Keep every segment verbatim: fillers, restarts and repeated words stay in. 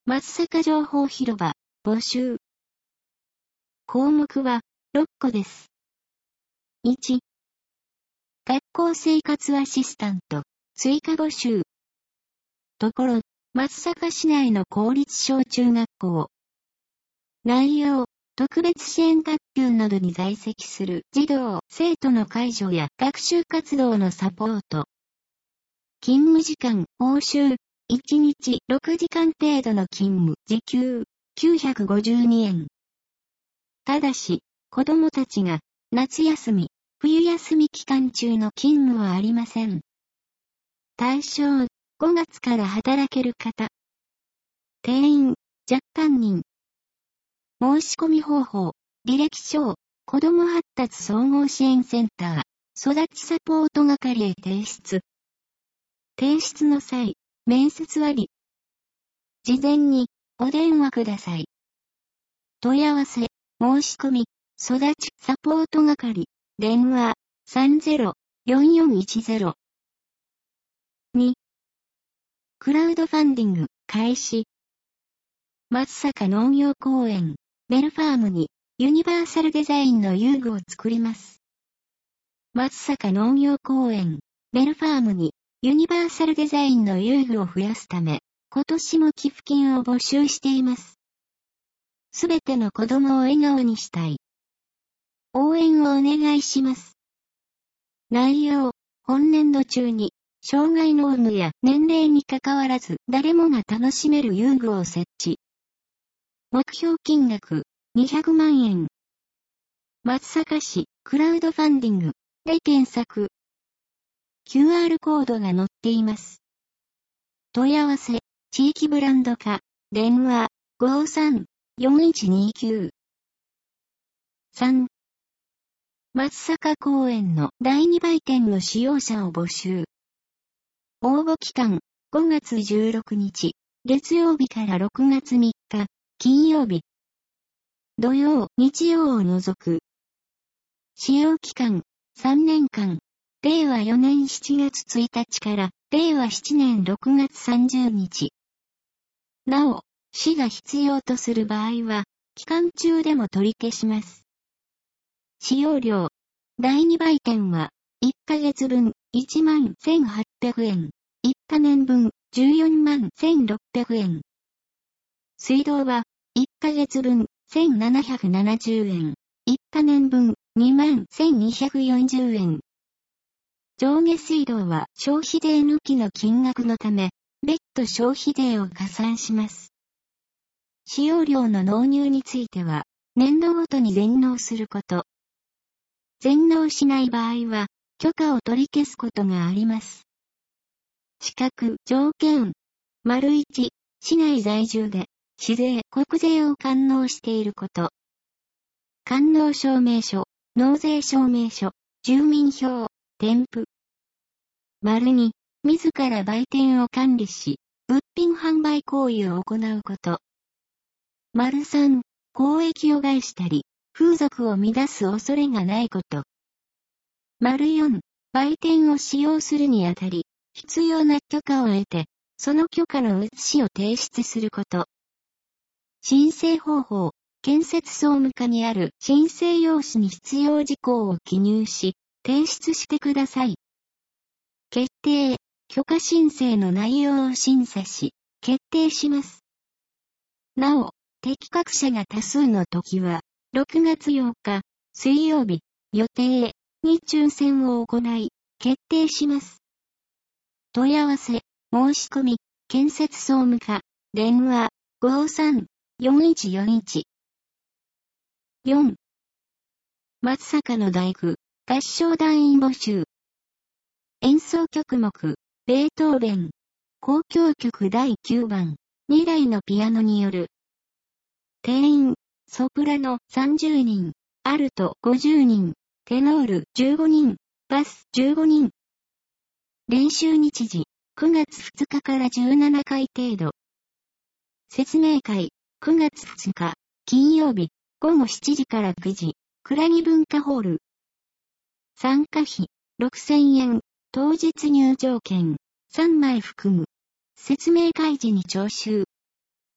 松阪情報広場、募集。項目は、ろっこです。いち、学校生活アシスタント、追加募集。ところ、松阪市内の公立小中学校。内容、特別支援学級などに在籍する児童、生徒の介助や学習活動のサポート。勤務時間、報酬、いちにちろくじかん程度の勤務、時給、きゅうひゃくごじゅうにえん。ただし、子供たちが、夏休み、冬休み期間中の勤務はありません。対象、ごがつから働ける方。定員、若干人。申し込み方法、履歴書、子ども発達総合支援センター、育ちサポート係へ提出。提出の際、面接割。事前に、お電話ください。問い合わせ、申し込み、育ちサポート係、電話、さんゼロ よんよんいちゼロ。に、クラウドファンディング、開始。松阪農業公園、ベルファームに、ユニバーサルデザインの遊具を作ります。松阪農業公園、ベルファームに、ユニバーサルデザインの遊具を増やすため、今年も寄付金を募集しています。すべての子供を笑顔にしたい。応援をお願いします。内容、本年度中に、障害の有無や年齢にかかわらず誰もが楽しめる遊具を設置。目標金額、にひゃくまんえん。松阪市、クラウドファンディング、で検索。キューアール コードが載っています。問い合わせ、地域ブランド化、電話、ごーさん よんいちにきゅう。さん、松阪公園のだいに売店の使用者を募集。応募期間、ごがつじゅうろくにち、月曜日からろくがつみっか、金曜日。土曜、日曜を除く。使用期間、さんねんかん。れいわよねんしちがつついたちから、れいわななねんろくがつさんじゅうにち。なお、市が必要とする場合は、期間中でも取り消します。使用料。だいに売店は、いっかげつぶん、いちまんせんはっぴゃくえん。いっかねんぶん、じゅうよんまんせんろっぴゃくえん。水道は、いっかげつぶん、せんななひゃくななじゅうえん。いっかねんぶん、にまんせんにひゃくよんじゅうえん。上下水道は消費税抜きの金額のため、別途消費税を加算します。使用料の納入については、年度ごとに全納すること。全納しない場合は、許可を取り消すことがあります。資格、条件。丸いち、市内在住で、市税、国税を完納していること。完納証明書、納税証明書、住民票、添付。丸に、自ら売店を管理し、物品販売行為を行うこと。丸さん、公益を害したり、風俗を乱す恐れがないこと。丸よん、売店を使用するにあたり、必要な許可を得て、その許可の写しを提出すること。申請方法、建設総務課にある申請用紙に必要事項を記入し、提出してください。決定、許可申請の内容を審査し、決定します。なお、適格者が多数の時は、ろくがつようか、水曜日、予定に抽選を行い、決定します。問い合わせ、申し込み、建設総務課、電話、ごーさん よんいちよんいち。よん、松阪の大工、合唱団員募集。演奏曲目、ベートーベン、交響曲だいきゅうばん、にだいのピアノによる。定員、ソプラノさんじゅうにん、アルトごじゅうにん、テノールじゅうごにん、バスじゅうごにん。練習日時、くがつふつかからじゅうななかい程度。説明会、くがつふつか、金曜日、ごごしちじからくじ、倉木文化ホール。参加費、ろくせんえん、当日入場券、さんまい含む。説明会時に徴収。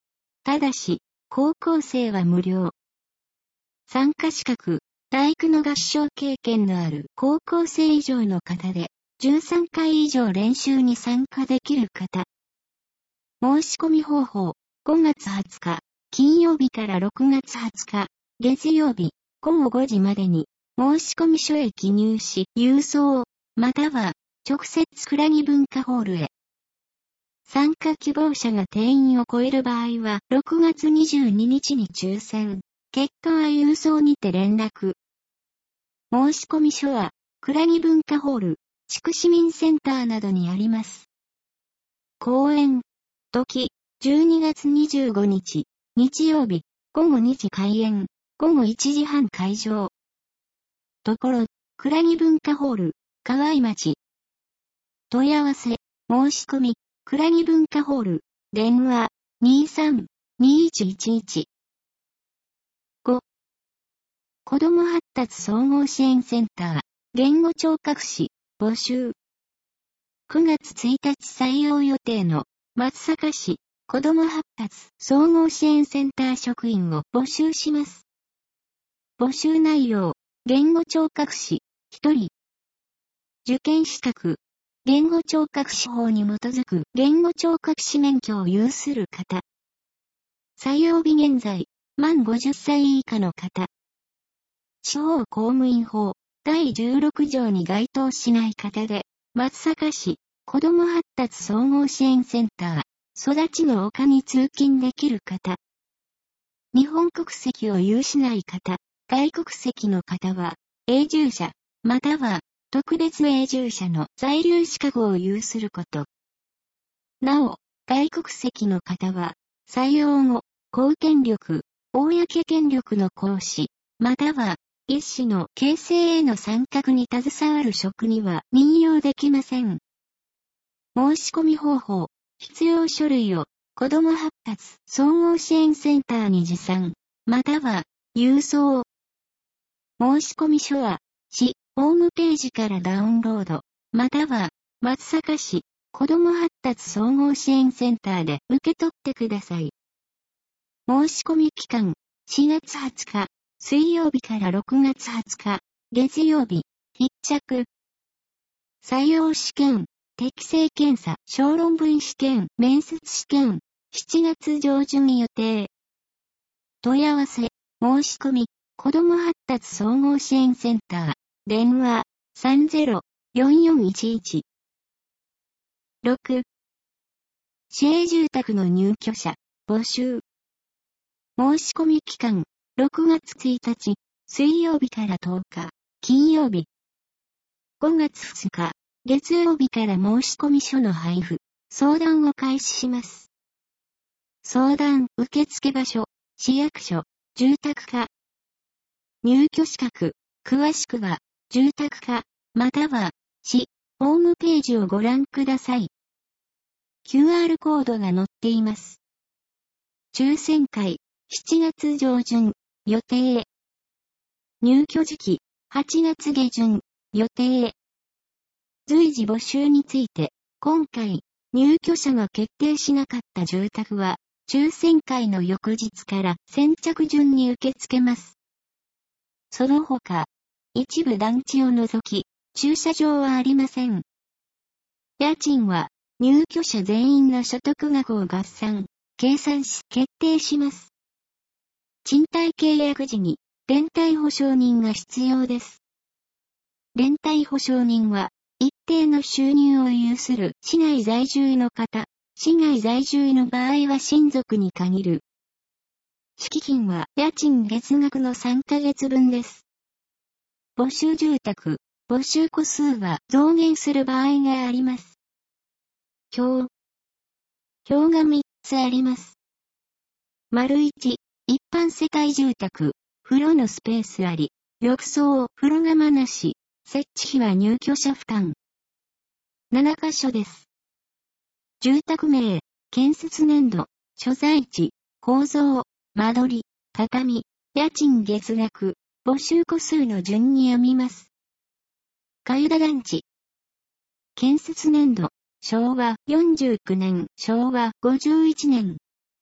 ただし、高校生は無料。参加資格、体育の合唱経験のある高校生以上の方で、じゅうさんかい以上練習に参加できる方。申し込み方法、ごがつはつか、金曜日からろくがつはつか、月曜日、ごごごじまでに、申込書へ記入し、郵送、または、直接倉木文化ホールへ。参加希望者が定員を超える場合は、ろくがつにじゅうににちに抽選。結果は郵送にて連絡。申込書は、倉木文化ホール、地区市民センターなどにあります。講演。時、じゅうにがつにじゅうごにち、日曜日、ごごにじ開演、ごごいちじはん会場。ところ、倉木文化ホール、河合町。問い合わせ、申し込み、倉木文化ホール、電話、にーさん にーいちいちいち。ご. 子ども発達総合支援センター、言語聴覚士、募集。くがつついたち採用予定の、松阪市、子ども発達総合支援センター職員を募集します。募集内容、言語聴覚士、ひとり。受験資格、言語聴覚士法に基づく言語聴覚士免許を有する方。採用日現在、満ごじゅっさい以下の方。地方公務員法だいじゅうろくじょうに該当しない方で、松阪市子ども発達総合支援センター、育ちの丘に通勤できる方。日本国籍を有しない方、外国籍の方は、永住者、または特別永住者の在留資格を有すること。なお、外国籍の方は、採用後、公権力、公権力の行使、または、一種の形成への参画に携わる職には任用できません。申し込み方法、必要書類を、子ども発達総合支援センターに持参、または、郵送。申込書は、市、ホームページからダウンロード、または、松阪市、子ども発達総合支援センターで受け取ってください。申し込み期間、しがつはつか、水曜日からろくがつはつか、月曜日、必着。採用試験、適正検査、小論文試験、面接試験、しちがつじょうじゅん予定。問い合わせ、申し込み、子ども発達総合支援センター、電話、さんぜろ よんよんいちいち。ろく. 市営住宅の入居者、募集。申し込み期間、ろくがつついたち、水曜日からとおか、金曜日。ごがつふつか、月曜日から申し込み書の配布、相談を開始します。相談受付場所、市役所、住宅課。入居資格、詳しくは、住宅課、または、市、ホームページをご覧ください。キューアール コードが載っています。抽選会、しちがつじょうじゅん、予定。入居時期、はちがつげじゅん、予定。随時募集について、今回、入居者が決定しなかった住宅は、抽選会の翌日から先着順に受け付けます。その他、一部団地を除き、駐車場はありません。家賃は、入居者全員の所得額を合算、計算し決定します。賃貸契約時に、連帯保証人が必要です。連帯保証人は、一定の収入を有する市内在住の方、市外在住の場合は親族に限る。敷金は家賃月額のさんかげつぶんです。募集住宅、募集戸数は増減する場合があります。表。表がみっつあります。丸いち、一般世帯住宅、風呂のスペースあり、浴槽、風呂釜なし、設置費は入居者負担。ななかしょです。住宅名、建設年度、所在地、構造、間取り、畳、家賃月額、募集戸数の順に読みます。海田団地。建設年度、しょうわよんじゅうきゅうねん、しょうわごじゅういちねん。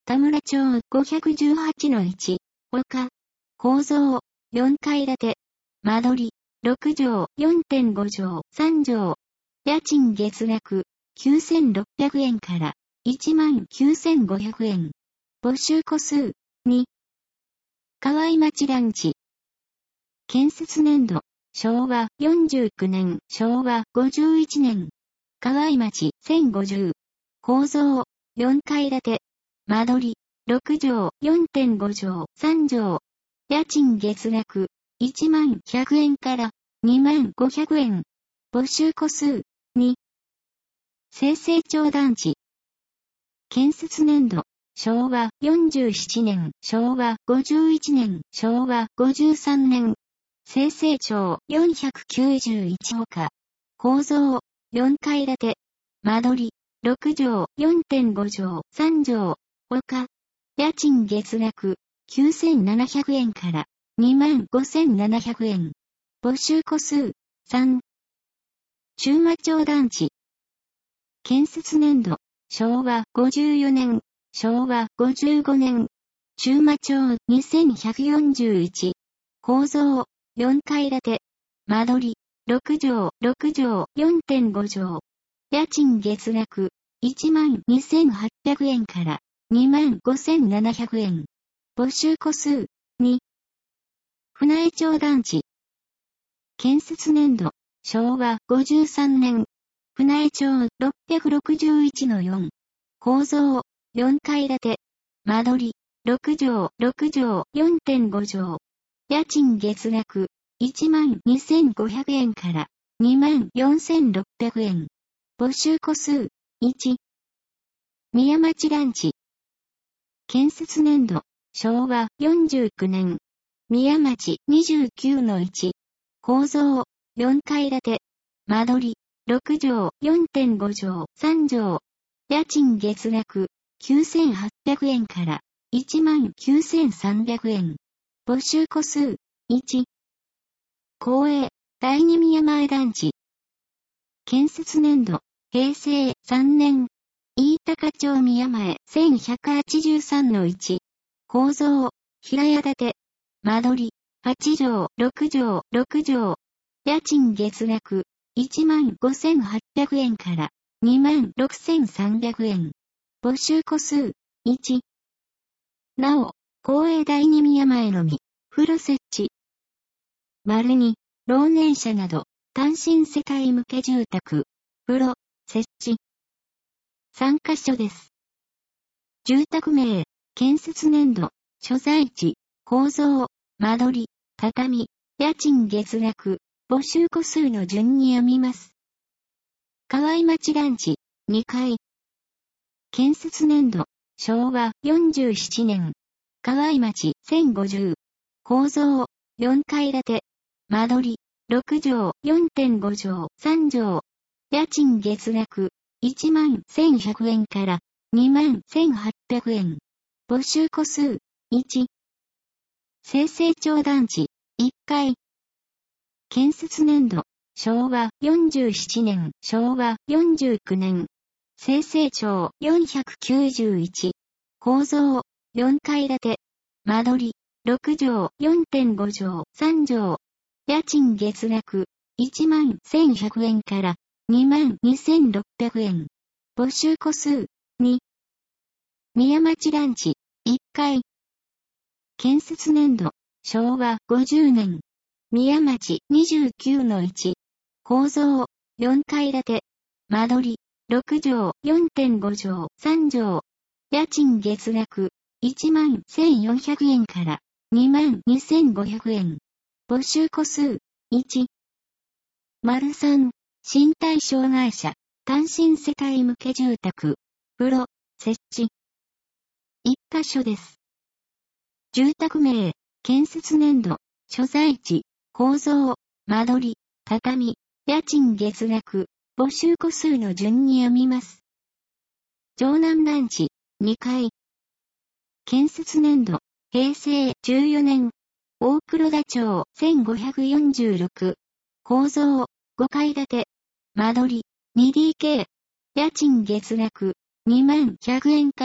田村町 ごひゃくじゅうはちのいち、丘。構造、よんかい建て。間取り、ろくじょう、よんてんごじょう、さんじょう。家賃月額、きゅうせんろっぴゃくえんから、いちまんきゅうせんごひゃくえん。募集戸数、に。河合町団地。建設年度、しょうわよんじゅうきゅうねん、しょうわごじゅういちねん。河合町せんごじゅう。構造、よんかい建て。間取り、ろくじょう、よんてんごじょう、さんじょう。家賃月額、いちまんひゃくえんからにまんごひゃくえん。募集戸数、に。清成町団地。建設年度、しょうわよんじゅうななねん、しょうわごじゅういちねん、しょうわごじゅうさんねん。清成町よんひゃくきゅうじゅういち丘。構造、よんかい建て。間取り、ろくじょう、よんてんごじょう、さんじょう。丘。家賃月額、きゅうせんななひゃくえんからにまんごせんななひゃくえん。募集戸数、さん。中馬町団地。建設年度、しょうわごじゅうよねん、しょうわごじゅうごねん。中馬町にせんひゃくよんじゅういち。構造、よんかい建て。間取り、ろくじょう、ろくじょう、よんてんごじょう。家賃月額、いちまんにせんはっぴゃくえんからにまんごせんななひゃくえん。募集戸数、に。船江町団地。建設年度、しょうわごじゅうさんねん。船江町ろっぴゃくろくじゅういちのよん。構造、よんかい建て。間取り、ろくじょう、ろくじょう、よんてんごじょう。家賃月額、いちまんにせんごひゃくえんからにまんよんせんろっぴゃくえん。募集戸数、いち。宮町団地。建設年度、しょうわよんじゅうきゅうねん。宮町にじゅうきゅうのいち。構造、よんかい建て。間取り、ろくじょう、よんてんごじょう、さんじょう。家賃月額、きゅうせんはっぴゃくえんからいちまんきゅうせんさんびゃくえん。募集戸数、いち。公営、第二宮前団地。建設年度、へいせいさんねん。飯高町宮前せんひゃくはちじゅうさんのいち。構造、平屋建て。間取り、はちじょう、ろくじょう、ろくじょう。家賃月額、いちまんごせんはっぴゃくえんからにまんろくせんさんびゃくえん。募集戸数、いち。なお、公営第二宮前のみ、風呂設置。丸に、老年者など、単身世帯向け住宅、風呂、設置。さんカ所です。住宅名、建設年度、所在地、構造、間取り、畳、家賃月額、募集戸数の順に読みます。河合町団地、にかい。建設年度、しょうわよんじゅうななねん。河合町せんごじゅう。構造、よんかい建て。間取り、ろくじょう、よんてんごじょう、さんじょう。家賃月額、いちまんせんひゃくえんからにまんせんはっぴゃくえん。募集戸数、いち。清成町団地、いっかい。建設年度、しょうわよんじゅうななねん、しょうわよんじゅうきゅうねん。清成町よんひゃくきゅうじゅういち。構造、よんかい建て。間取り、ろくじょう、よんてんごじょう、さんじょう。家賃月額、いちまんせんひゃくえんからにまんにせんろっぴゃくえん。募集戸数、に。宮町団地、いっかい。建設年度、しょうわごじゅうねん。宮町にじゅうきゅうのいち。構造、よんかい建て。間取り、ろくじょう、よんてんごじょう、さんじょう。家賃月額、いちまんせんよんひゃくえんからにまんにせんごひゃくえん。募集戸数、いち。丸さん、身体障害者、単身世帯向け住宅、風呂、設置。いっカ所です。住宅名、建設年度、所在地、構造、間取り、畳、家賃月額、募集戸数の順に読みます。城南団地、にかい。建設年度、へいせいじゅうよねん。大黒田町せんごひゃくよんじゅうろく。構造、ごかい建て。間取り、にディーケー。家賃月額、にまんひゃくえんから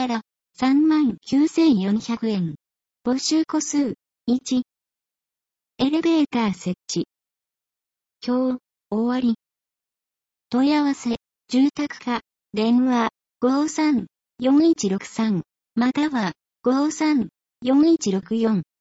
さんまんきゅうせんよんひゃくえん。募集個数、いち。エレベーター設置。今日、終わり。問い合わせ、住宅課、電話、ごーさんよんいちろくさん、または、ごーさんよんいちろくよん。